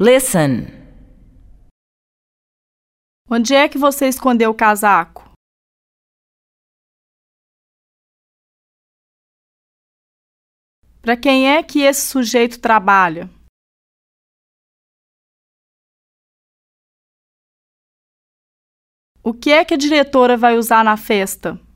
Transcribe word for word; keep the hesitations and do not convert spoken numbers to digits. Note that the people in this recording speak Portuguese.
Listen. Onde é que você escondeu o casaco? Para quem é que esse sujeito trabalha? O que é que a diretora vai usar na festa?